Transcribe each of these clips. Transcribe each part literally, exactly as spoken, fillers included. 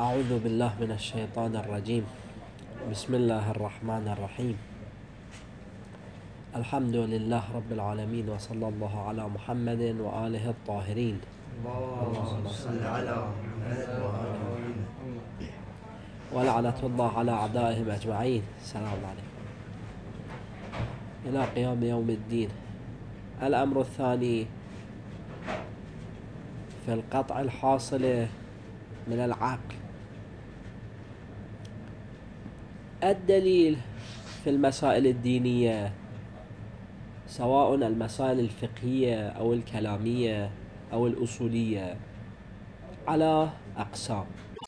أعوذ بالله من الشيطان الرجيم. بسم الله الرحمن الرحيم. الحمد لله رب العالمين، وصلى الله على محمد وآله الطاهرين. اللهم صل على محمد وآل محمد. ولعنة الله على أعدائهم أجمعين. السلام عليكم إلى قيام يوم الدين. الأمر الثاني في القطع الحاصل من العقل. الدليل في المسائل الدينية، سواء المسائل الفقهية أو الكلامية أو الأصولية، على أقسام.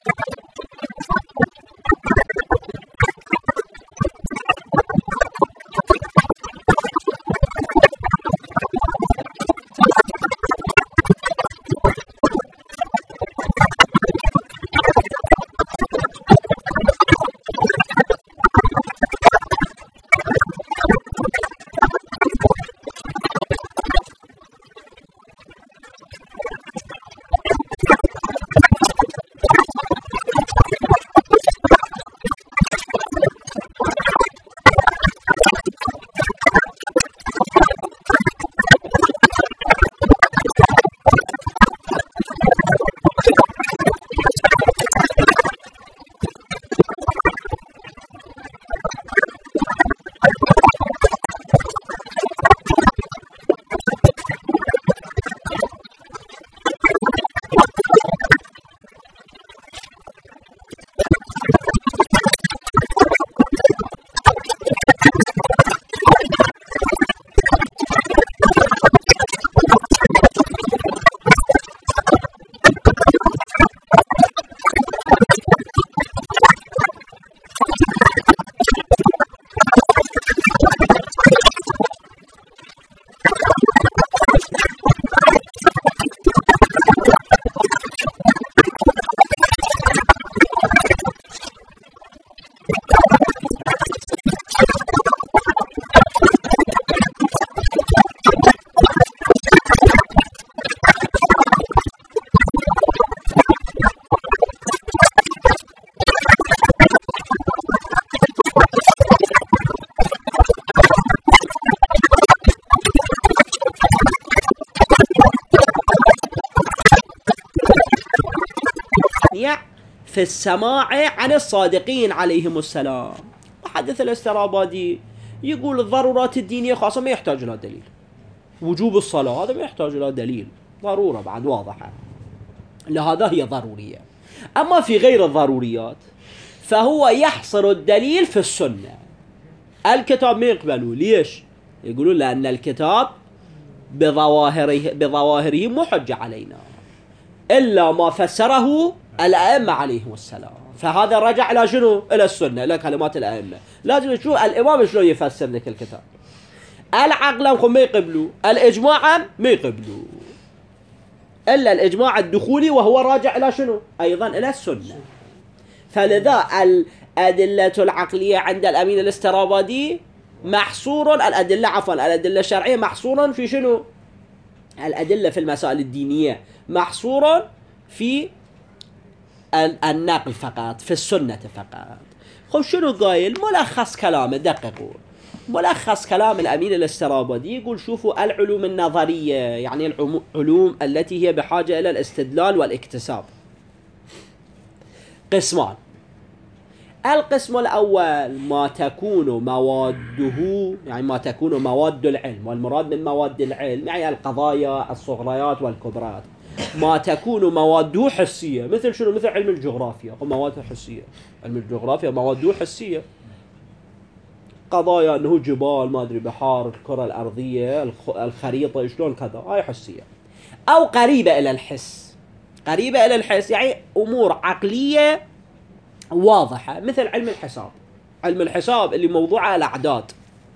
في السماع عن الصادقين عليهم السلام. محدث الاسترابادي يقول الضرورات الدينية خاصة ما يحتاج إلى دليل. وجوب الصلاة هذا ما يحتاج إلى دليل، ضرورة بعد واضحة، لهذا هي ضرورية. أما في غير الضروريات فهو يحصر الدليل في السنة. الكتاب ما يقبلوا، ليش؟ يقولون لأن الكتاب بظواهره بظواهره محجة علينا إلا ما فسره الأئمة عليهم السلام. فهذا رجع إلى شنو؟ إلى السنة، إلى كلمات الأئمة. لازم تشوف الإمام شلون يفسر لك الكتاب. العقل ما يقبلوا، الإجماع ما يقبلوا، إلا الإجماع الدخولي وهو راجع إلى شنو؟ أيضا إلى السنة. فلذا الأدلة العقلية عند الأمين الاسترابادي محصور، الأدلة عفوا الأدلة الشرعية محصورا في شنو؟ الأدلة في المسائل الدينية محصورا في النقل فقط، في السنة فقط. خب شنو قايل؟ ملخص كلامه، دققوا. ملخص كلام الأمين الاسترابادي يقول شوفوا العلوم النظرية، يعني العلوم التي هي بحاجة إلى الاستدلال والاكتساب، قسمان. القسم الأول ما تكون مواده، يعني ما تكون مواد العلم، والمراد من مواد العلم يعني القضايا الصغريات والكبريات. ما تكون مواده حسية، مثل شنو؟ مثل علم الجغرافيا، مواد حسية. علم الجغرافيا مواده حسية، قضايا أنه جبال، ما أدري بحار، الكرة الأرضية، الخريطة شلون كذا، هاي حسية. أو قريبة إلى الحس. قريبة إلى الحس يعني أمور عقلية واضحة، مثل علم الحساب. علم الحساب اللي موضوعه الأعداد.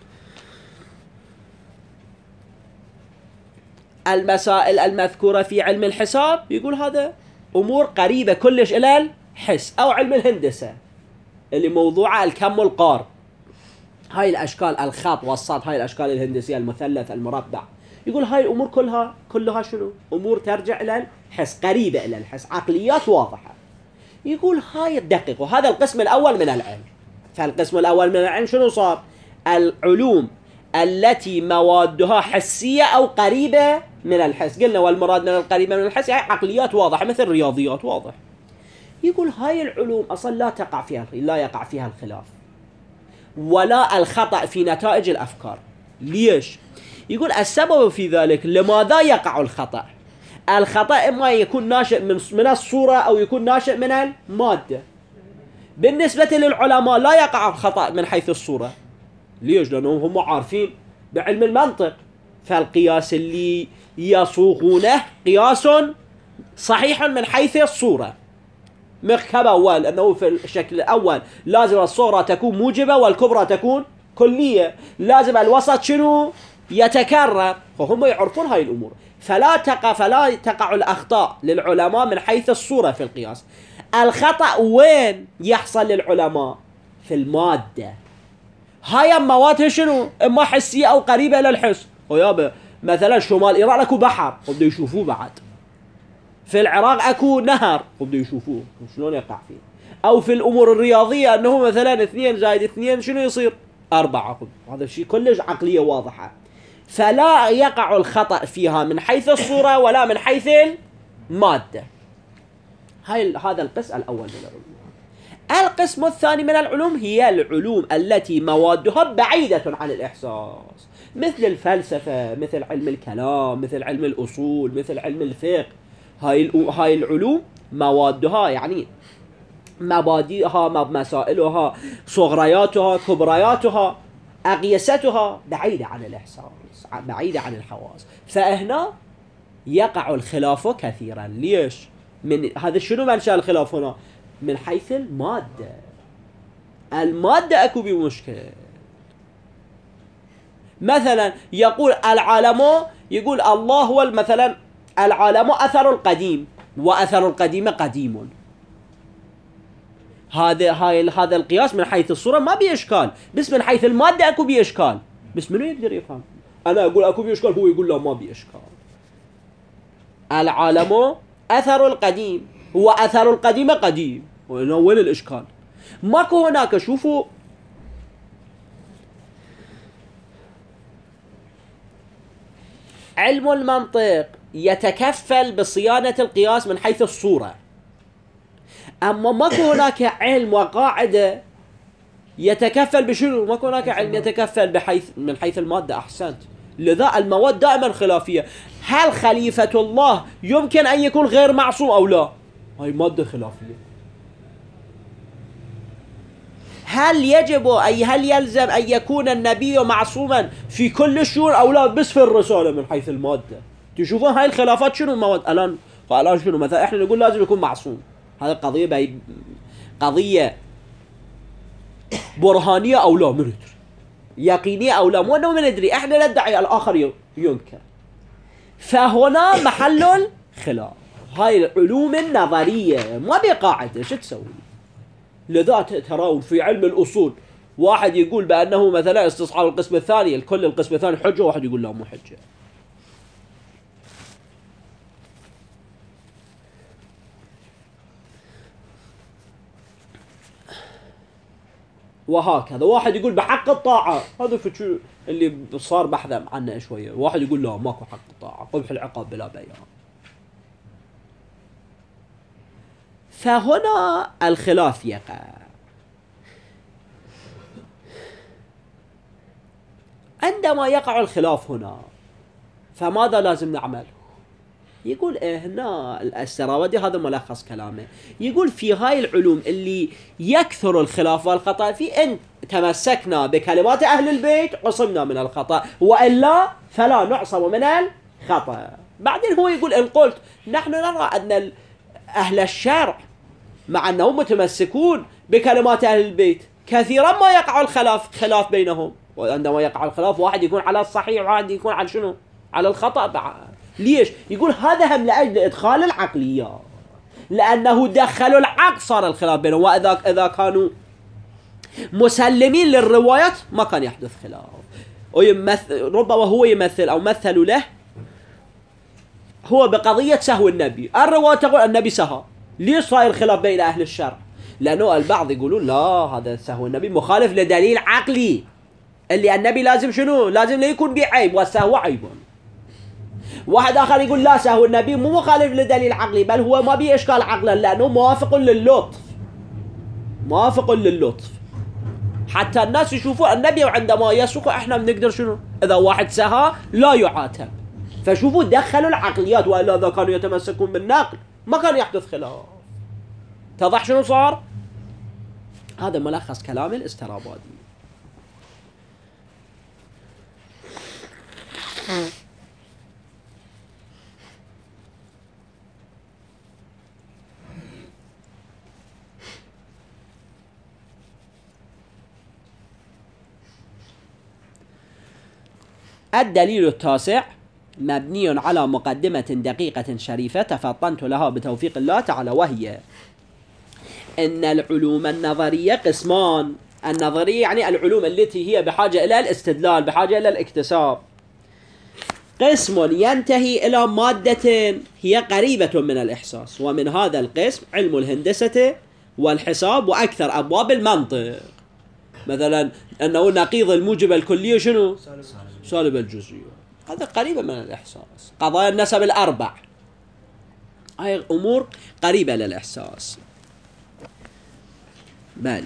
المسائل المذكورة في علم الحساب يقول هذا أمور قريبة كلش إلى الحس. أو علم الهندسة اللي موضوعه الكم والقار، هاي الأشكال، الخط والسط، هاي الأشكال الهندسية، المثلث، المربع. يقول هاي الأمور كلها كلها شنو؟ أمور ترجع إلى الحس، قريبة إلى الحس، عقليات واضحة. يقول هاي الدقيق، وهذا القسم الأول من العلم. فالقسم الأول من العلم شنو صار؟ العلوم التي موادها حسية أو قريبة من الحس. قلنا والمراد من القريبة من الحس يعني عقليات واضحة مثل الرياضيات واضح. يقول هاي العلوم أصلا لا تقع فيها لا يقع فيها الخلاف ولا الخطأ في نتائج الأفكار. ليش؟ يقول السبب في ذلك لماذا يقع الخطأ؟ الخطأ إما يكون ناشئ من من الصورة أو يكون ناشئ من المادة. بالنسبة للعلماء لا يقع الخطأ من حيث الصورة. ليش؟ لأنهم هم عارفين بعلم المنطق، فالقياس اللي يصوغونه قياس صحيح من حيث الصورة. مخكبة أول أنه في الشكل الأول لازم الصورة تكون موجبة والكبرى تكون كلية، لازم الوسط شنو يتكرر، فهم يعرفون هاي الأمور. فلا تقع فلا تقع الأخطاء للعلماء من حيث الصورة في القياس. الخطأ وين يحصل للعلماء؟ في المادة. هاي المواد شنو؟ إما حسية أو قريبة للحس. ويابا مثلا شمال إيران أكو بحر وبدو يشوفوه، بعد في العراق أكو نهر وبدو يشوفوه شلون يقع فيه. أو في الأمور الرياضية أنه مثلا اثنين زائد اثنين شنو يصير؟ أربعة. هذا الشيء كلش عقلية واضحة. فلا يقع الخطأ فيها من حيث الصورة ولا من حيث المادة. هاي هذا القسم الأول من العلوم. القسم الثاني من العلوم هي العلوم التي موادها بعيدة عن الإحساس، مثل الفلسفة، مثل علم الكلام، مثل علم الأصول، مثل علم الفقه. هاي هاي العلوم موادها يعني مبادئها، مسائلها، صغرياتها، كبرياتها، أقيستها بعيدة عن الإحساس، بعيدة عن الحواس. فهنا يقع الخلاف كثيرا. ليش؟ من هذا شنو منشأ الخلاف هنا؟ من حيث المادة. المادة أكو بمشكلة. مثلا يقول العالم، يقول الله هو مثلا العالم أثر القديم، وأثر القديم قديم. هذا هاي هذا القياس من حيث الصورة ما بإشكال، بس من حيث المادة أكو بإشكال. بس منو يقدر يفهم؟ أنا أقول أكو بإشكال، هو يقول لا ما بإشكال. العالم أثر القديم وأثر القديم قديم. وين الإشكال؟ ماكو هناك. شوفوا علم المنطق يتكفل بصيانة القياس من حيث الصورة، أما ماكو هناك علم وقاعدة يتكفل بشنو؟ ماكو هناك علم يتكفل بحيث من حيث المادة. أحسنت. لذا المواد دائما خلافية. هل خليفة الله يمكن أن يكون غير معصوم أو لا؟ هاي مادة خلافية. هل يجب أي هل يلزم أن يكون النبي معصوما في كل الشؤون أو لا؟ بس في الرسالة من حيث المادة. تشوفون هاي الخلافات شنو المواد الآن؟ فالآن شنو مثلا إحنا نقول لازم يكون معصوم. هذا قضية بي قضية برهانية أو لا ما ندري، يقينية أو لا مو أنه ما ندري، إحنا ندعي الآخر ينكر. فهنا محل الخلاف. هاي العلوم النظرية ما بقاعدة شو تسوي. لذا ترون في علم الأصول واحد يقول بأنه مثلا استصحاب القسم الثاني الكل القسم الثاني حجة، واحد يقول لا مو حجة. وهكذا واحد يقول بحق الطاعة، هذا في شو اللي صار بحث عنه شوية. واحد يقول لا ماكو حق الطاعة، قبح العقاب بلا بيان. فهنا الخلاف يقع. عندما يقع الخلاف هنا فماذا لازم نعمل؟ يقول إيه هنا السراودي هذا ملخص كلامه. يقول في هاي العلوم اللي يكثر الخلاف والخطأ في، إن تمسكنا بكلمات أهل البيت عصمنا من الخطأ، وإلا فلا نعصم من الخطأ. بعدين هو يقول إن قلت نحن نرى أن أهل الشرع مع أنهم متمسكون بكلمات أهل البيت كثيرا ما يقع الخلاف خلاف بينهم، وعندما يقع الخلاف واحد يكون على الصحيح وواحد يكون على شنو؟ على الخطأ بعد. ليش؟ يقول هذا هم لأجل إدخال العقليات، لأنه دخلوا العقل صار الخلاف بينهم. وإذا إذا كانوا مسلمين للروايات ما كان يحدث خلاف. ويمثل ربما هو يمثل أو مثلوا له هو بقضية سهو النبي. الرواية تقول النبي سهى، ليش صاير خلاف بين أهل الشرع؟ لأنه البعض يقولون لا هذا سهو النبي مخالف لدليل عقلي، اللي النبي لازم شنو؟ لازم لا يكون بعيب، والسهو عيب. واحد آخر يقول لا سهو النبي مو مخالف لدليل عقلي، بل هو ما بيه إشكال عقلا، لأنه موافق للطف، موافق للطف، حتى الناس يشوفوا النبي وعندما يسوق احنا بنقدر شنو؟ إذا واحد سهى لا يعاتب. فشوفوا دخلوا العقليات، وإلا إذا كانوا يتمسكون بالنقل ما كان يحدث خلاف. اتضح شنو صار؟ هذا ملخص كلام الاسترابادي. الدليل التاسع مبني على مقدمة دقيقة شريفة تفطنت لها بتوفيق الله تعالى، وهي أن العلوم النظرية قسمان. النظرية يعني العلوم التي هي بحاجة إلى الاستدلال، بحاجة إلى الاكتساب. قسم ينتهي إلى مادة هي قريبة من الإحساس، ومن هذا القسم علم الهندسة والحساب وأكثر أبواب المنطق. مثلا أنه نقيض الموجب الكلية شنو؟ سالب الجزئية، هذا قريبة من الإحساس. قضايا النسب الأربع هاي أمور قريبة للإحساس. بالي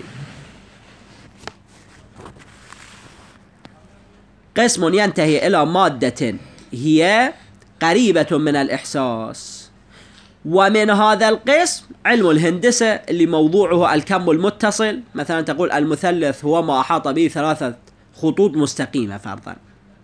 قسم ينتهي إلى مادة هي قريبة من الإحساس، ومن هذا القسم علم الهندسة اللي موضوعه الكم المتصل. مثلا تقول المثلث هو ما أحاط به ثلاثة خطوط مستقيمة فرضا.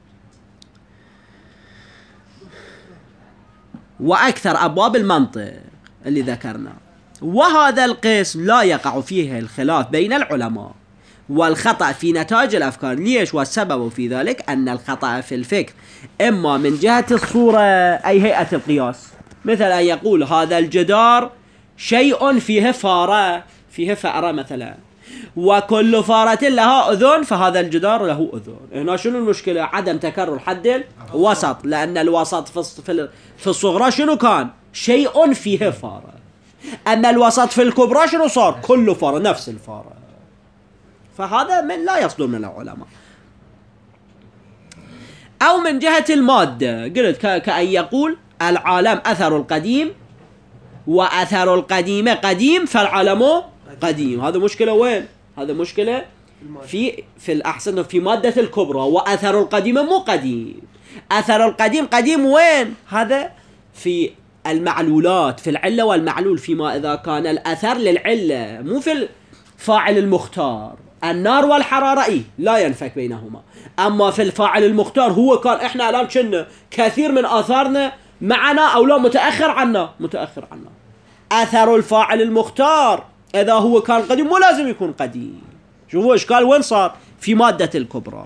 وأكثر أبواب المنطق اللي ذكرنا. وهذا القسم لا يقع فيه الخلاف بين العلماء والخطأ في نتائج الأفكار. ليش؟ والسبب في ذلك أن الخطأ في الفكر إما من جهة الصورة أي هيئة القياس، مثل أن يقول هذا الجدار شيء فيه فارة، فيه فأرة مثلا، وكل فارة لها أذن، فهذا الجدار له أذن. هنا شنو المشكلة؟ عدم تكرر حد الوسط، لأن الوسط في في الصغرى شنو كان؟ شيء فيه فارة. أما الوسط في الكبرى شنو صار؟ كل فارة نفس الفارة. فهذا من لا يصدر من العلماء. أو من جهة المادة، قلت كأن يقول العالم أثر القديم، وأثر القديم قديم فالعالم قديم. هذا مشكلة وين؟ هذا مشكلة في في الأحسن في مادة الكبرى. وأثر القديم مو قديم، أثر القديم قديم وين؟ هذا في المعلولات، في العلة والمعلول، فيما إذا كان الأثر للعلة مو في الفاعل المختار. النار والحرارة إيه؟ لا ينفك بينهما. أما في الفاعل المختار هو كان إحنا الآن كنا كثير من آثارنا معنا أو لا متأخر عنا، متأخر عنا. أثر الفاعل المختار إذا هو كان قديم مو لازم يكون قديم. شوفوا إشكال وين صار؟ في مادة الكبرى.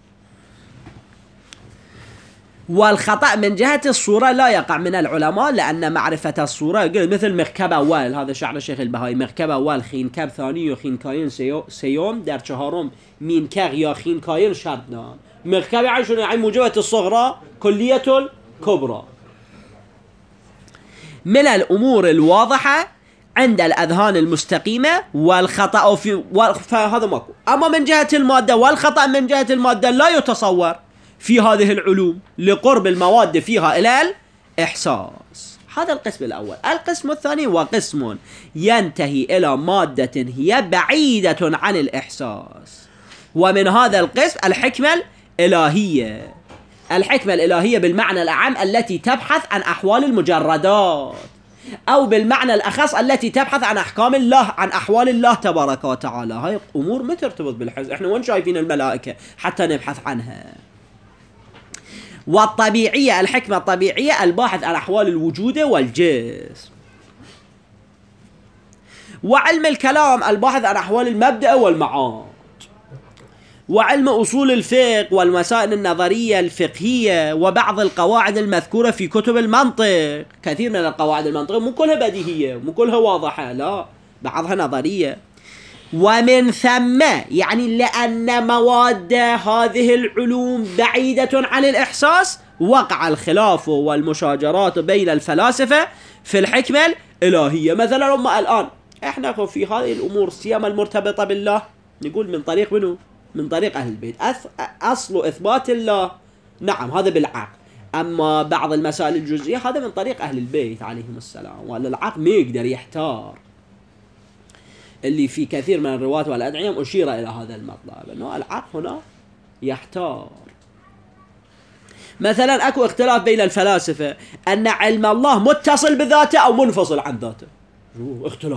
والخطأ من جهة الصورة لا يقع من العلماء، لأن معرفة الصورة مثل مركب أول، هذا شعر الشيخ البهائي، مركب أول خينكب ثاني و خينكاين سيوم در چهارم مینکر یا خينكاين شردان. مركب يعني شنو؟ يعني موجبة الصغرى كلية الكبرى. من الأمور الواضحة عند الأذهان المستقيمة، والخطأ في فهذا ماكو. أما من جهة المادة والخطأ من جهة المادة لا يتصور في هذه العلوم لقرب المواد فيها إلى الإحساس. هذا القسم الأول. القسم الثاني وقسم ينتهي إلى مادة هي بعيدة عن الإحساس، ومن هذا القسم الحكمة الإلهية. الحكمة الإلهية بالمعنى الأعم التي تبحث عن أحوال المجردات، أو بالمعنى الأخص التي تبحث عن أحكام الله، عن أحوال الله تبارك وتعالى. هاي أمور ما ترتبط بالحس. إحنا وين شايفين الملائكة حتى نبحث عنها؟ والطبيعية، الحكمة الطبيعية الباحث عن أحوال الوجود والجسم. وعلم الكلام الباحث عن أحوال المبدأ والمعاد. وعلم أصول الفقه والمسائل النظرية الفقهية وبعض القواعد المذكورة في كتب المنطق. كثير من القواعد المنطقية مو كلها بديهية، مو كلها واضحة، لا، بعضها نظرية. ومن ثم يعني لأن مواد هذه العلوم بعيدة عن الإحساس وقع الخلاف والمشاجرات بين الفلاسفة في الحكمة الإلهية. مثلا هم الآن احنا في هذه الأمور السيامة المرتبطة بالله نقول من طريق منه؟ من طريق أهل البيت. أصل إثبات الله نعم هذا بالعقل، أما بعض المسائل الجزئية هذا من طريق أهل البيت عليهم السلام، ولا العقل ما يقدر يحتار، اللي في كثير من الروايات والأدعية أشير إلى هذا المطلب أنه العقل هنا يحتار. مثلا أكو اختلاف بين الفلاسفة أن علم الله متصل بذاته أو منفصل عن ذاته، اختلاف،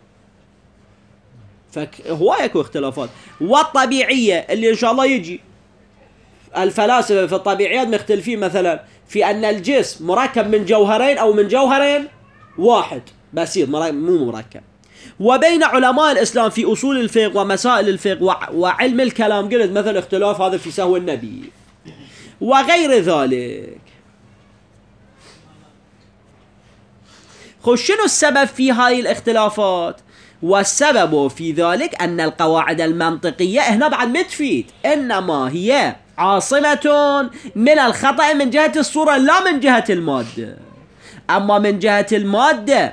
فهواية اكو اختلافات. والطبيعية اللي إن شاء الله يجي الفلاسفة في الطبيعيات مختلفين مثلا في أن الجسم مركب من جوهرين أو من جوهرين واحد بسيط مو مركب. وبين علماء الإسلام في أصول الفقه ومسائل الفقه وعلم الكلام قلت مثلا اختلاف هذا في سهو النبي وغير ذلك. خش شنو السبب في هاي الاختلافات؟ والسبب في ذلك أن القواعد المنطقية هنا بعد ما تفيد، إنما هي عاصمة من الخطأ من جهة الصورة لا من جهة المادة. أما من جهة المادة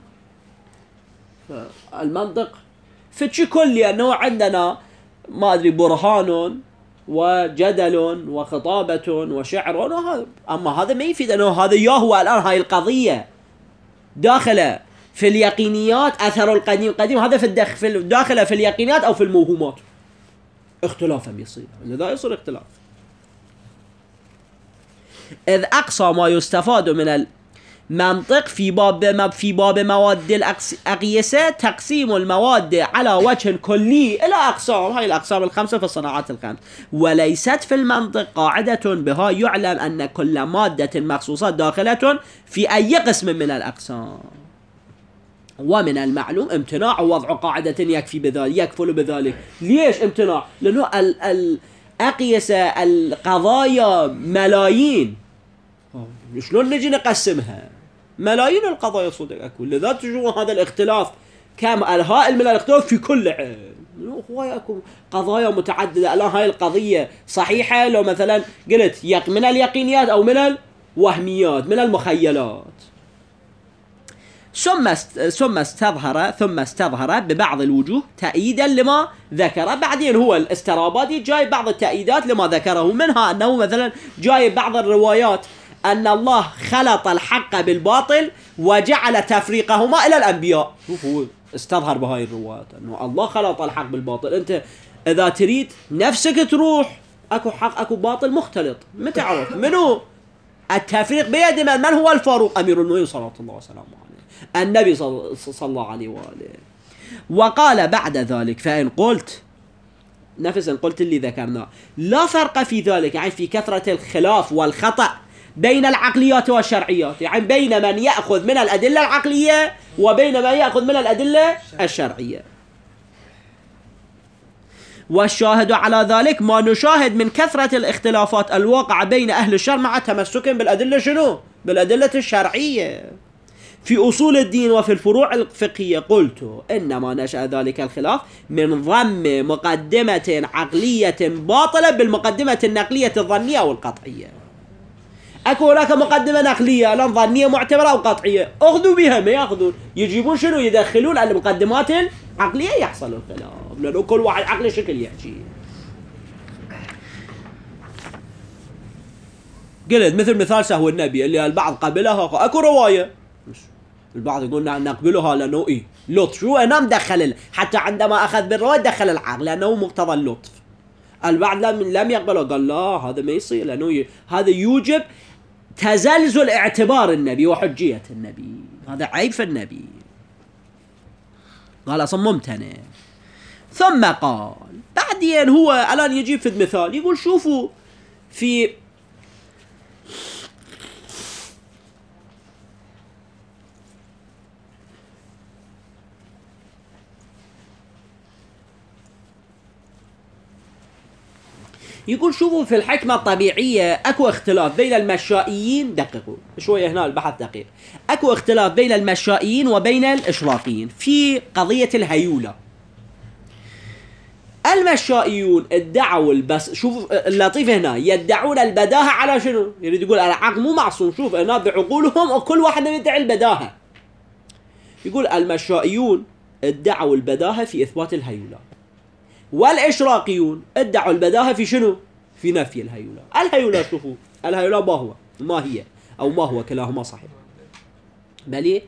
المنطق فتش كلي أنه عندنا ما أدري برهان وجدل وخطابة وشعر وهذا، أما هذا ما يفيد أنه هذا يا هو الآن هاي القضية داخله في اليقينيات أثر القديم قديم، هذا في الداخل في داخله في اليقينيات أو في الموهومات، اختلافا يصير لذا يصير اختلاف. إذ أقصى ما يستفاد من المنطق في باب في باب مواد الأقيسة تقسيم المواد على وجه كلي إلى أقسام، هاي الأقسام الخمسة في الصناعات الخمس، وليست في المنطق قاعدة بها يعلم أن كل مادة مخصوصة داخلة في أي قسم من الأقسام. ومن المعلوم امتناع وضع قاعدة يكفي بذلك يكفل بذلك. ليش امتناع؟ لأنه الأقيسة القضايا ملايين، شلون نجي نقسمها؟ ملايين القضايا صدق أكو، لذا تجون هذا الاختلاف كم الهائل من الاختلاف في كل علم. هو أكو قضايا متعددة. الآن هاي القضية صحيحة لو مثلا قلت يق من اليقينيات أو من الوهميات من المخيلات. ثم ثم استظهر ثم استظهر ببعض الوجوه تأييدا لما ذكر. بعدين هو الاسترابادي جاي بعض التأييدات لما ذكره، منها أنه مثلا جاي بعض الروايات أن الله خلط الحق بالباطل وجعل تفريقهما إلى الأنبياء. شوف هو استظهر بهاي الروايات أنه الله خلط الحق بالباطل. أنت إذا تريد نفسك تروح أكو حق أكو باطل مختلط، ما تعرف منو التفريق بيد من؟ من هو الفاروق أمير المؤمنين صلى الله عليه وسلم، النبي صلى الله عليه وآله. وقال بعد ذلك فإن قلت نفس إن قلت اللي ذكرناه لا فرق في ذلك، يعني في كثرة الخلاف والخطأ بين العقليات والشرعيات، يعني بين من يأخذ من الأدلة العقلية وبين من يأخذ من الأدلة الشرعية. والشاهد على ذلك ما نشاهد من كثرة الاختلافات الواقعة بين أهل الشرع مع تمسك بالأدلة شنو؟ بالأدلة الشرعية في أصول الدين وفي الفروع الفقهية. قلت إنما نشأ ذلك الخلاف من ضم مقدمة عقلية باطلة بالمقدمة النقلية الظنية أو القطعية. أكو هناك مقدمة نقلية الآن ظنية معتبرة أو قطعية، أخذوا بها ما يأخذون، يجيبون شنو؟ يدخلون المقدمات العقلية، يحصل الخلاف لأنه كل واحد عقل شكل يحكي. قلت مثل مثال سهو النبي اللي البعض قبلها، أكو رواية البعض يقول نقبلها لأنه إيه لطف، شو أنا مدخل حتى عندما أخذ بالرواية دخل العقل لأنه مقتضى اللطف. البعض لم لم يقبله، قال لا هذا ما يصير لأنه ي... هذا يوجب تزلزل اعتبار النبي وحجية النبي، هذا عيب في النبي، قال أصلا ممتنع. ثم قال بعدين هو الآن يجيب في المثال يقول شوفوا في يقول شوفوا في الحكمة الطبيعية أكو اختلاف بين المشائيين، دققوا شوية هنا البحث دقيق، أكو اختلاف بين المشائيين وبين الإشراقيين في قضية الهيولة. المشائيون ادعوا البس، شوف اللطيف هنا، يدعون البداهة على شنو؟ يريد يقول العقل مو معصوم. شوف هنا بعقولهم وكل واحد يدعي البداهة. يقول المشائيون ادعوا البداهة في إثبات الهيولى، والإشراقيون ادعوا البداهة في شنو؟ في نفي الهيولى. الهيولى شوفوا الهيولى ما هو ما هي أو ما هو، كلاهما صحيح. بلي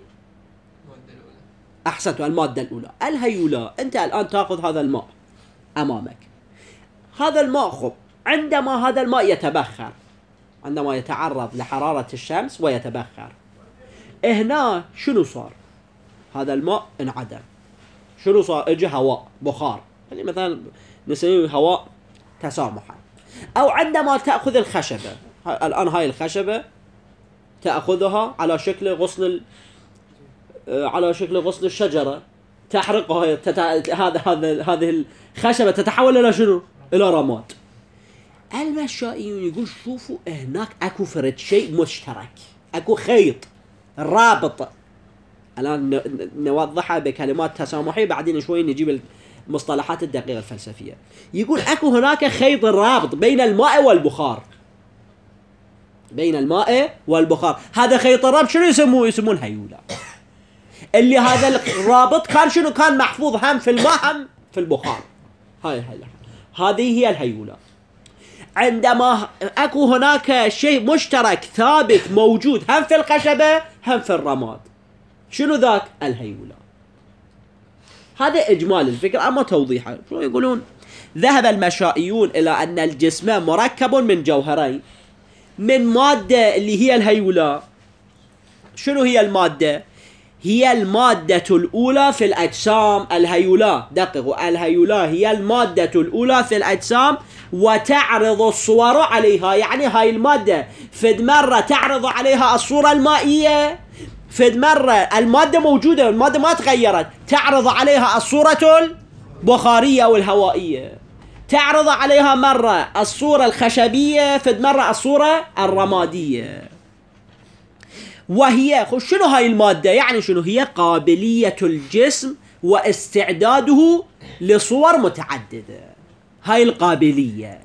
أحسنت، المادة الأولى الهيولى. أنت الآن تأخذ هذا الماء أمامك، هذا الماء خب عندما هذا الماء يتبخر، عندما يتعرض لحرارة الشمس ويتبخر، هنا شنو صار؟ هذا الماء انعدم. شنو صار؟ اجى هواء بخار، يعني مثلا نسميه هواء تسامحا. أو عندما تأخذ الخشبة، الآن هاي الخشبة تأخذها على شكل غصن على شكل غصن الشجرة، تحرقها، تتع... هذا هذا هذه الخشبة تتحول إلى شنو؟ إلى رماد. المشائيون يقول شوفوا هناك أكو فرد شيء مشترك، أكو خيط رابط. الآن نوضحها بكلمات تسامحية، بعدين شوي نجيب المصطلحات الدقيقة الفلسفية. يقول أكو هناك خيط رابط بين الماء والبخار، بين الماء والبخار. هذا خيط الرابط شنو يسموه؟ يسمون هيولى. اللي هذا الرابط كان شنو؟ كان محفوظ هم في الماء هم في البخار. هاي هاي هذه هي الهيولى. عندما أكو هناك شيء مشترك ثابت موجود هم في الخشبة هم في الرماد، شنو ذاك؟ الهيولى. هذا إجمال الفكرة. أما توضيحه شو يقولون؟ ذهب المشائيون إلى أن الجسم مركب من جوهرين، من مادة اللي هي الهيولى. شنو هي المادة؟ هي المادة الأولى في الأجسام. الهيولى، دققوا، الهيولى هي المادة الأولى في الأجسام وتعرض الصور عليها. يعني هاي المادة فد مرة تعرض عليها الصورة المائية، فد مرة المادة موجودة، المادة ما تغيرت، تعرض عليها الصورة البخارية أو الهوائية، تعرض عليها مرة الصورة الخشبية، فد مرة الصورة الرمادية. وهي شنو هاي المادة؟ يعني شنو هي؟ قابلية الجسم واستعداده لصور متعددة. هاي القابلية.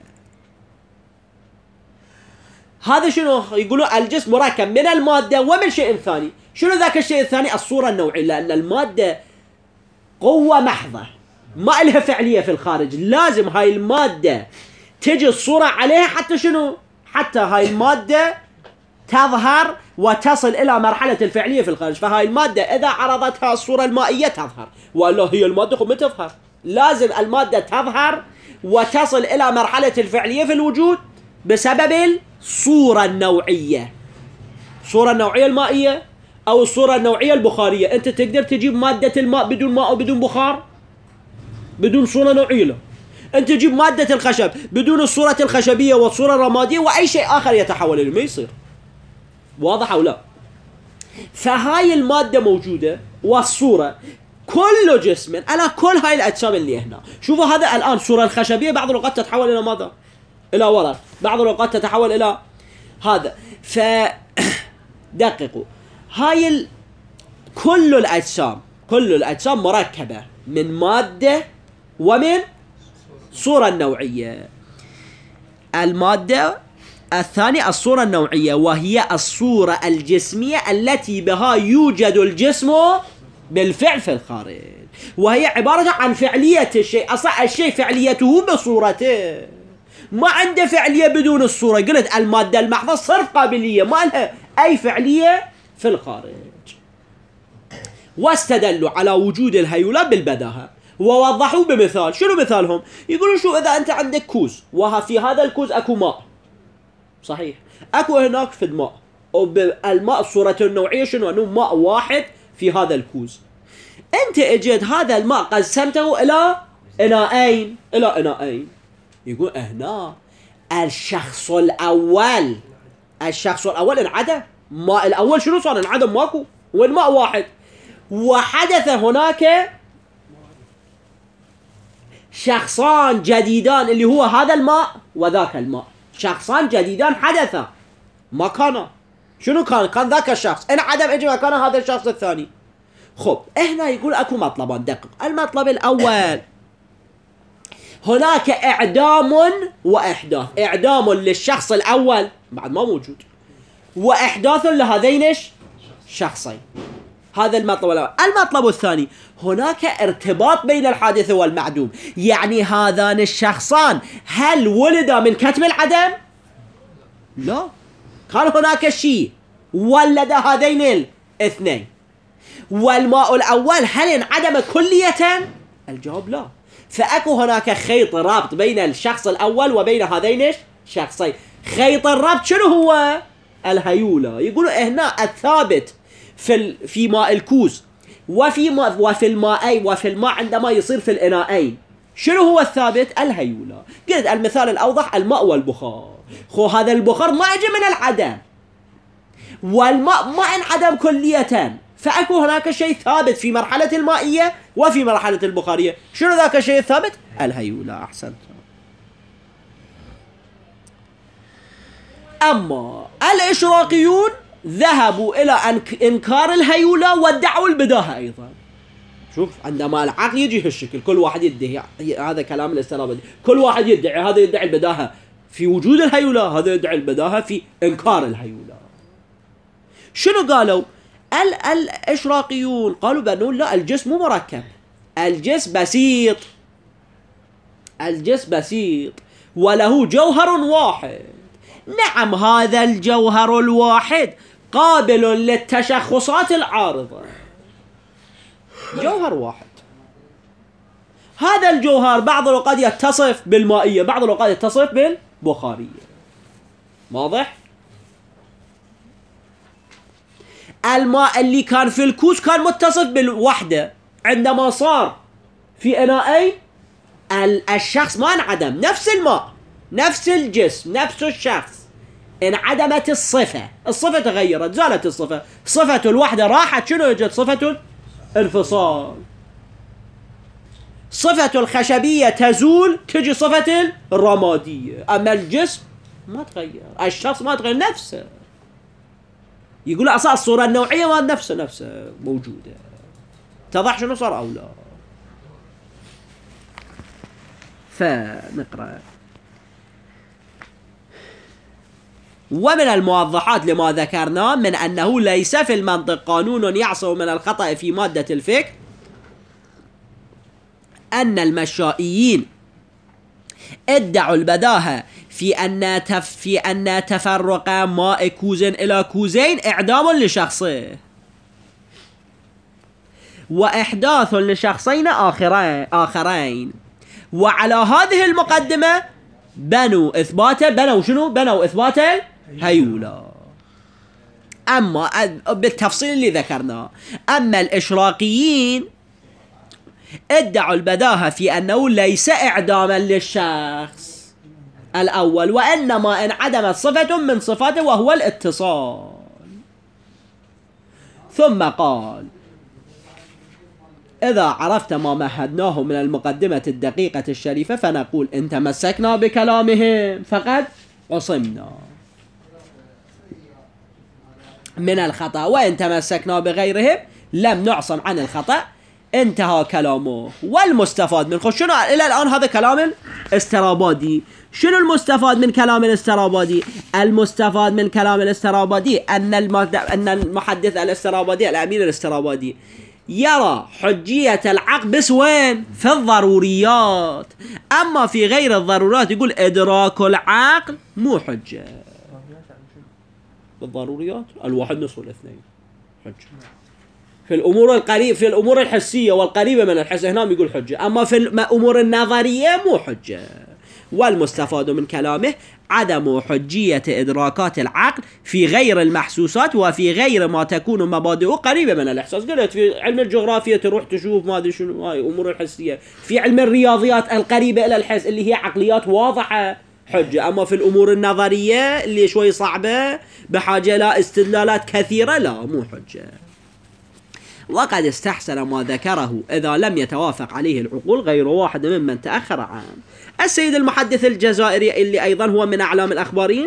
هذا شنو يقولون؟ الجسم مركب من المادة ومن شيء ثاني. شنو ذاك الشيء الثاني؟ الصورة النوعية، لأن المادة قوة محضة ما إلها فعلية في الخارج، لازم هاي المادة تجي الصورة عليها حتى شنو؟ حتى هاي المادة تظهر وتصل إلى مرحلة الفعلية في الخارج. فهاي المادة إذا عرضتها الصورة المائية تظهر، وإلا هي المادة خب ما تظهر. لازم المادة تظهر وتصل إلى مرحلة الفعلية في الوجود بسبب الصورة النوعية، الصورة النوعية المائية أو الصورة النوعية البخارية. أنت تقدر تجيب مادة الماء بدون ماء أو بدون بخار بدون صورة نوعية؟ لا. أنت تجيب مادة الخشب بدون الصورة الخشبية والصورة الرمادية وأي شيء آخر يتحول إليه، ما يصير. واضح أو لا؟ فهاي المادة موجودة والصورة. كل جسم على كل هاي الأجسام اللي هنا. شوفوا هذا الآن الصورة الخشبية بعض الأوقات تتحول إلى ماذا؟ إلى ورق، بعض الأوقات تتحول إلى هذا. فدققوا، هاي ال... كل الأجسام كل الأجسام مركبة من مادة ومن صورة نوعية. المادة الثانية الصورة النوعية، وهي الصورة الجسمية التي بها يوجد الجسم بالفعل في الخارج، وهي عبارة عن فعلية الشيء. أصلا الشيء فعليته بصورته، ما عنده فعلية بدون الصورة. قلت المادة المحضة صرف قابلية، ما لها أي فعلية في الخارج. واستدلوا على وجود الهيولى بالبداهة ووضحوا بمثال. شنو مثالهم؟ يقولون شو إذا أنت عندك كوز وفي هذا الكوز أكو ماء، صحيح، أكو هناك في الماء، والماء صورته النوعية شنو؟ أنه ماء واحد في هذا الكوز. أنت اجد هذا الماء قسمته إلى إناءين إلى إناءين. يقول هنا الشخص الأول الشخص الأول انعدم. ماء الأول شنو صار؟ انعدم، ماكو، والماء واحد. وحدث هناك شخصان جديدان اللي هو هذا الماء وذاك الماء. شخصان جديدان حدثا، ما كان. شنو كان؟ كان ذاك الشخص انعدم، اجى مكان هذا الشخص الثاني. خب هنا يقول اكو مطلبان، دقق. المطلب الاول هناك إعدام وإحداث. إعدام للشخص الأول بعد ما موجود، وإحداث لهذين الشخصين. هذا المطلب الأول. المطلب الثاني، هناك ارتباط بين الحادث والمعدوم. يعني هذان الشخصان هل ولدا من كتم العدم؟ لا، كان هناك شيء ولد هذين الاثنين. والماء الأول هل انعدم كلية؟ الجواب لا. فأكو هناك خيط رابط بين الشخص الأول وبين هذين الشخصين. خيط الربط شنو هو؟ الهيولة. يقولوا هنا الثابت في في ماء الكوز وفي ماء وفي الماءين وفي الماء عندما يصير في الإناءين، شنو هو الثابت؟ الهيولة. قلت المثال الأوضح الماء والبخار. خو هذا البخار ما اجى من العدم، والماء ما انعدم كلية، فأكو هناك شيء ثابت في مرحلة المائية وفي مرحلة البخارية. شنو ذاك الشيء الثابت؟ الهيولة. أحسنت. أما الإشراقيون ذهبوا إلى إنكار الهيولة وادعوا البداهة أيضا. شوف، عندما العقل يجي هالشكل كل واحد يدعي، هذا كلام الاسترابادي، كل واحد يدعي، هذا يدعي البداهة في وجود الهيولة، هذا يدعي البداهة في إنكار الهيولة. شنو قالوا؟ ال الإشراقيون قالوا بأنه لا، الجسم مو مركب، الجسم بسيط، الجسم بسيط وله جوهر واحد. نعم، هذا الجوهر الواحد قابل للتشخصات العارضة. جوهر واحد، هذا الجوهر بعض الأوقات يتصف بالمائية، بعض الأوقات يتصف بالبخارية. واضح؟ الماء اللي كان في الكوز كان متصف بالوحدة، عندما صار في إناءين الشخص ما انعدم، نفس الماء نفس الجسم نفس الشخص، انعدمت الصفة، الصفة تغيرت، زالت الصفة، صفة الوحدة راحت، شنو اجت؟ صفة الانفصال. صفة الخشبية تزول، تجي صفة الرمادية. أما الجسم ما تغير، الشخص ما تغير، نفسه. يقول أصلا الصورة النوعية ما نفسه نفسه موجودة. اتضح شنو صار أو لا؟ فنقرأ. ومن الموضحات لما ذكرنا من أنه ليس في المنطق قانون يعصم من الخطأ في مادة الفكر أن المشائيين ادعوا البداهة في أن تف في أن تفرق ماء كوز إلى كوزين إعدام لشخصه وإحداث لشخصين آخرين آخرين وعلى هذه المقدمة بنوا إثبات بنوا شنو؟ بنوا إثبات الهيولة. أما بالتفصيل اللي ذكرناه، أما الإشراقيين ادعوا البداهة في أنه ليس إعداما للشخص الأول، وإنما انعدمت صفة من صفاته وهو الاتصال. ثم قال: إذا عرفت ما مهدناه من المقدمة الدقيقة الشريفة فنقول إن تمسكنا بكلامهم فقد عصمنا من الخطأ، وإن تمسكنا بغيرهم لم نعصم عن الخطأ. انتهى كلامه. والمستفاد من خش شنو إلى الآن؟ هذا كلام الاسترابادي. شنو المستفاد من كلام الاسترابادي؟ المستفاد من كلام الاسترابادي أن أن المحدث الاسترابادي الأمين الاسترابادي يرى حجية العقل بس وين؟ في الضروريات. أما في غير الضرورات يقول إدراك العقل مو حجة. بالضروريات الواحد نصف الاثنين حجة. في الأمور القريب في الأمور الحسية والقريبة من الحس هنا يقول حجة. أما في الأمور النظرية مو حجة. والمستفاد من كلامه عدم حجية إدراكات العقل في غير المحسوسات وفي غير ما تكون مبادئه قريبة من الإحساس. قلت في علم الجغرافيا تروح تشوف ما أدري شنو هاي أمور الحسية. في علم الرياضيات القريبة إلى الحس اللي هي عقليات واضحة حجة. أما في الأمور النظرية اللي شوي صعبة بحاجة لا استدلالات كثيرة لا مو حجة. وقد استحسن ما ذكره إذا لم يتوافق عليه العقول غير واحد ممن تأخر عام. السيد المحدث الجزائري اللي أيضا هو من أعلام الأخباريين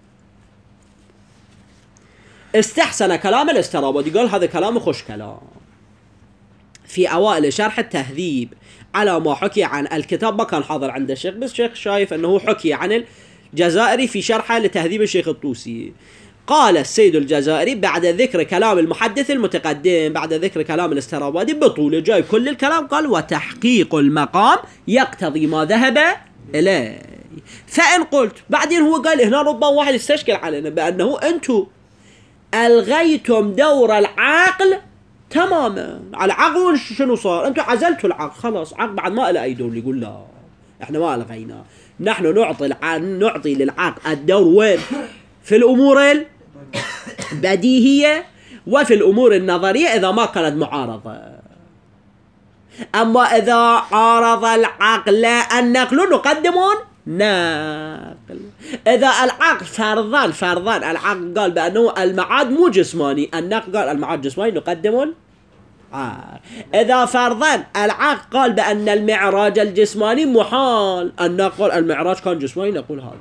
استحسن كلام الاسترابادي، قال هذا كلام خوش كلام في أوائل شرح التهذيب. على ما حكي عن الكتاب، ما كان حاضر عند الشيخ، بس الشيخ شايف أنه حكي عن الجزائري في شرحه لتهذيب الشيخ الطوسي. قال السيد الجزائري بعد ذكر كلام المحدث المتقدم، بعد ذكر كلام الاسترابادي بطوله، جايب كل الكلام، قال وتحقيق المقام يقتضي ما ذهب إليه. فإن قلت بعدين، هو قال هنا ربما واحد يستشكل علينا بأنه أنتم ألغيتم دور العقل تماما. على العقل شنو صار؟ أنتم عزلتوا العقل، خلاص عقل بعد ما له أي دور. يقول لا، إحنا ما ألغينا، نحن نعطي نعطي للعقل الدور وين؟ في الأمور البديهية وفي الأمور النظرية إذا ما كانت معارضة. أما إذا عارض العقل النقل نقدم نقل. إذا العقل فرضان فرضان العقل قال بأنه المعاد مو جسماني، النقل قال المعاد جسماني، نقدم عقل. إذا فرضان العقل قال بأن المعراج الجسماني محال، النقل قال المعراج كان جسماني، نقول هذا.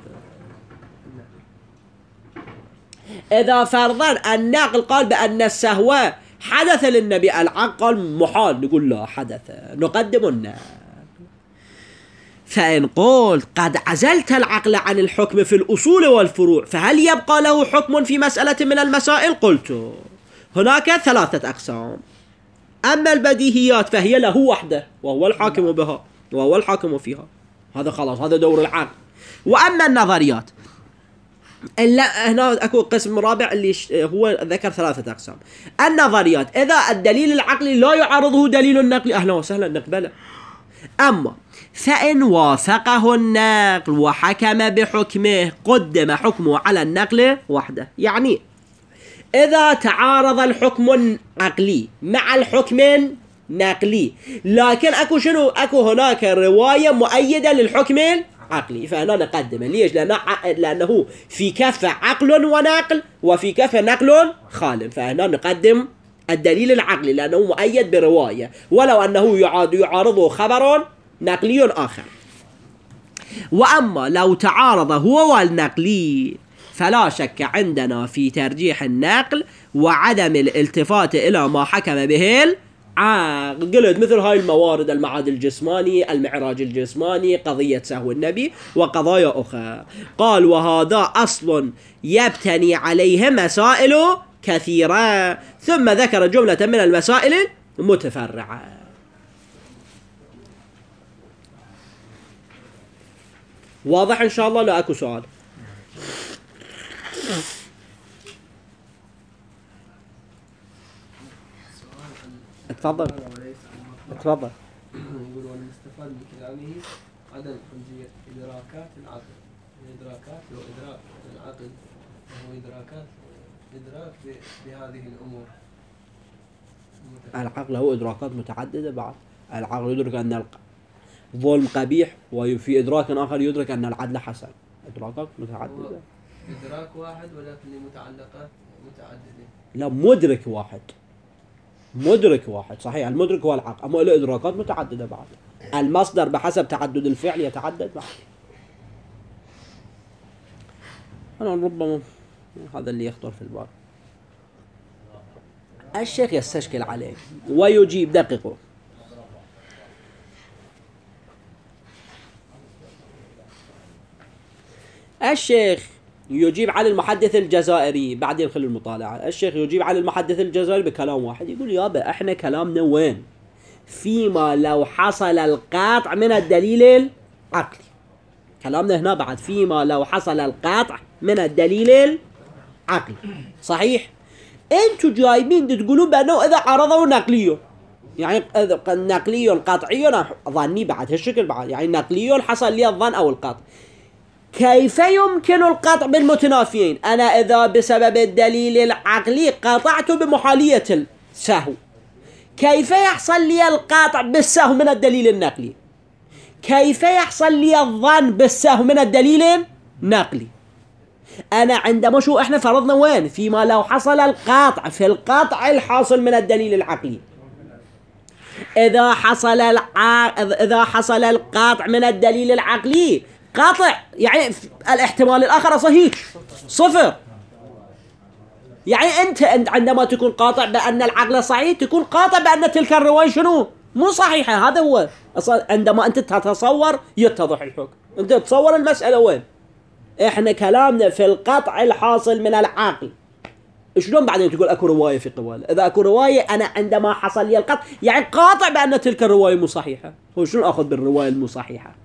إذا فرضا النقل قال بأن السهو حدث للنبي، العقل قال محال، نقول لا حدث، نقدم النقل. فإن قلت قد عزلت العقل عن الحكم في الأصول والفروع، فهل يبقى له حكم في مسألة من المسائل؟ قلت هناك ثلاثة أقسام. أما البديهيات فهي له وحده وهو الحاكم بها وهو الحاكم فيها، هذا خلاص، هذا دور العقل. وأما النظريات، لا، هنا اكو قسم رابع اللي هو ذكر ثلاثة اقسام. النظريات اذا الدليل العقلي لا يعارضه دليل النقل، اهلا وسهلا نقبله. اما فان وافقه النقل وحكم بحكمه قدم حكمه على النقل وحده. يعني اذا تعارض الحكم العقلي مع الحكم النقلي، لكن اكو شنو؟ اكو هناك رواية مؤيدة للحكم عقلي، فهنا نقدمه. ليش؟ لأنه, لأنه في كفة عقل ونقل وفي كفة نقل خال، فهنا نقدم الدليل العقلي لأنه مؤيد برواية، ولو أنه يعارضه خبر نقلي آخر. وأما لو تعارض هو والنقلي فلا شك عندنا في ترجيح النقل وعدم الالتفات إلى ما حكم به عاق. قلت مثل هاي الموارد، المعاد الجسماني، المعراج الجسماني، قضية سهو النبي وقضايا أخرى. قال وهذا أصل يبتني عليه مسائل كثيرة، ثم ذكر جملة من المسائل المتفرعة. واضح إن شاء الله؟ لا أكو سؤال؟ تفضل تفضل. يقول ونستفاد من كلامه عدم حجية إدراكات العقل، الإدراكات هو إدراك العقل وهو إدراكات إدراك بهذه الأمور. العقل هو إدراكات متعددة. بعد العقل يدرك أن الظلم قبيح، وفي إدراك آخر يدرك أن العدل حسن. إدراكات متعددة، إدراك واحد ولكن لمتعلقات متعددة. لا، مدرك واحد، مدرك واحد صحيح، المدرك هو العقل، أما له إدراكات متعددة. بعد المصدر بحسب تعدد الفعل يتعدد. بعد أنا ربما هذا اللي يخطر في البال. الشيخ يستشكل عليه ويجيب، دققوا. الشيخ يجيب عن المحدث الجزائري، بعدين خلوا المطالعة. الشيخ يجيب عن المحدث الجزائري بكلام واحد، يقول يابا احنا كلامنا وين؟ فيما لو حصل القاطع من الدليل العقلي. كلامنا هنا بعد فيما لو حصل القاطع من الدليل العقلي، صحيح؟ انتوا جايبين تقولون بأنه إذا عرضوا نقلي، يعني نقلي قطعي ظني، بعد هالشكل بعد يعني نقلي حصل لي الظن أو القطع. كيف يمكن القطع بالمتنافيين؟ أنا إذا بسبب الدليل العقلي قطعت بمحالية السهو، كيف يحصل لي القطع بالسهو من الدليل النقلي؟ كيف يحصل لي الظن بالسهو من الدليل النقلي؟ أنا عندما شو إحنا فرضنا وين؟ فيما لو حصل القطع، في القطع الحاصل من الدليل العقلي. إذا حصل الع... إذا حصل القطع من الدليل العقلي قاطع، يعني الاحتمال الآخر صحيح صفر. يعني أنت عندما تكون قاطع بأن العقل صحيح، تكون قاطع بأن تلك الرواية شنو؟ مو صحيحة. هذا هو أصلا عندما أنت تتصور يتضح الحكم. أنت تتصور المسألة وين؟ إحنا كلامنا في القطع الحاصل من العقل. شلون بعدين تقول أكو رواية في قبال؟ إذا أكو رواية أنا عندما حصل لي القطع يعني قاطع بأن تلك الرواية مو صحيحة. هو شنو أخذ بالرواية المو صحيحة؟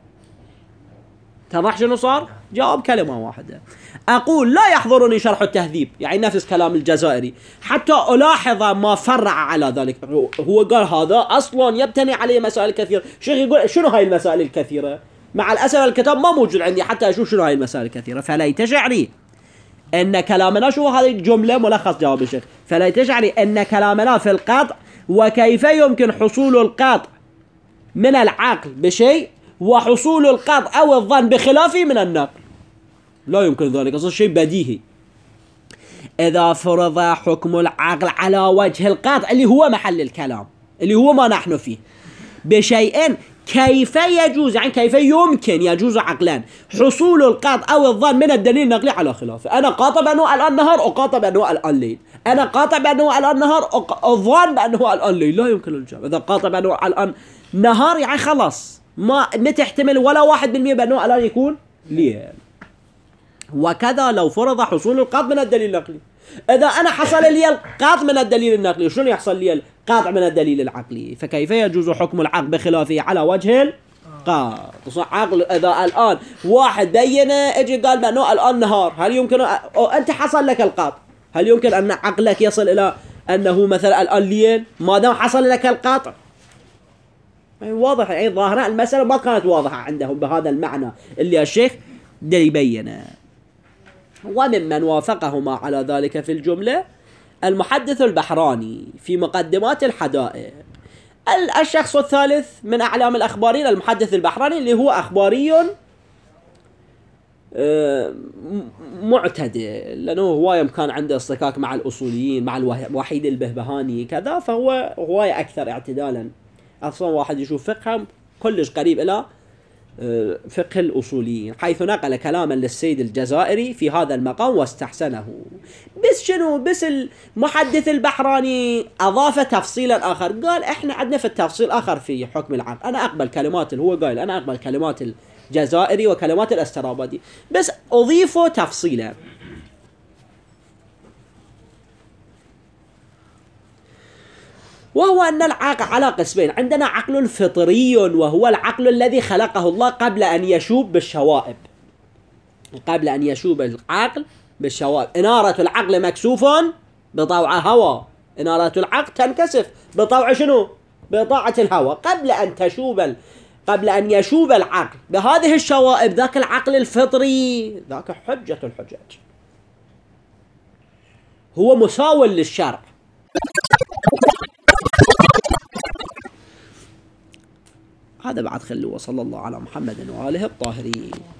تضح شنو صار؟ جاوب كلمة واحدة. أقول لا يحضرني شرح التهذيب، يعني نفس كلام الجزائري، حتى ألاحظ ما فرع على ذلك. هو قال هذا أصلا يبتني عليه مسائل كثيرة. شيخ يقول شنو هاي المسائل الكثيرة؟ مع الأسف الكتاب ما موجود عندي حتى أشوف شنو هاي المسائل الكثيرة. فليت شعري أن كلامنا، شو هذه الجملة ملخص جواب الشيخ، فليت شعري أن كلامنا في القطع وكيف يمكن حصول القطع من العقل بشيء وحصول القطع أو الظن بخلافه من النقل لا يمكن ذلك. أصلا شيء بديهي. إذا فرض حكم العقل على وجه القطع اللي هو محل الكلام، اللي هو ما نحن فيه، بشيء كيف يجوز، يعني كيف يمكن يجوز عقلان حصول القطع أو الظن من الدليل النقلي على خلافه. أنا قاطع بأنه الآن نهار، أقاطع بأنه الآن ليل. أنا قاطع بأنه الآن نهار، أظن بأنه الآن ليل. لا يمكن الجمع. إذا قاطع بأنه الآن نهار يعني خلاص ما ما تحتمل ولا واحد بالمئة بأنه الآن يكون ليل. وكذا لو فرض حصول القطع من الدليل النقلي. إذا أنا حصل لي القطع من الدليل النقلي، شنو يحصل لي القطع من الدليل العقلي؟ فكيف يجوز حكم العقل بخلافه على وجه القطع؟ صح عقل. إذا الآن واحد بينه اجي قال بأنه الآن نهار، هل يمكن أ... أنت حصل لك القطع، هل يمكن أن عقلك يصل إلى أنه مثلا الآن ليل ما دام حصل لك القطع؟ يعني واضح، يعني ظاهرة المسألة ما كانت واضحة عندهم بهذا المعنى اللي الشيخ ده يبينه. وممن وافقهما على ذلك في الجملة المحدث البحراني في مقدمات الحدائق. الشخص الثالث من أعلام الأخباريين المحدث البحراني اللي هو أخباري معتدل، لأنه هواية كان عنده اصطكاك مع الأصوليين، مع الوحيد البهبهاني كذا، فهو هواية أكثر اعتدالا. أصلا واحد يشوف فقه كلش قريب إلى فقه الأصوليين، حيث نقل كلاما للسيد الجزائري في هذا المقام واستحسنه. بس شنو بس المحدث البحراني أضاف تفصيلا آخر، قال إحنا عندنا في التفصيل آخر في حكم العقل. أنا أقبل كلمات هو قال أنا أقبل كلمات الجزائري وكلمات الاسترابادي، بس أضيفوا تفصيلا. وهو أن العقل على قسمين. عندنا عقل فطري وهو العقل الذي خلقه الله قبل أن يشوب بالشوائب، قبل أن يشوب العقل بالشوائب. إنارة العقل مكسوف بطوع هوى، إنارة العقل تنكسف بطوع شنو؟ بطاعة الهوى. قبل أن تشوب ال... قبل أن يشوب العقل بهذه الشوائب، ذاك العقل الفطري ذاك حجة الحجاج، هو مساو للشرع. هذا بعد خلوه. صلى الله على محمد وآله الطاهرين.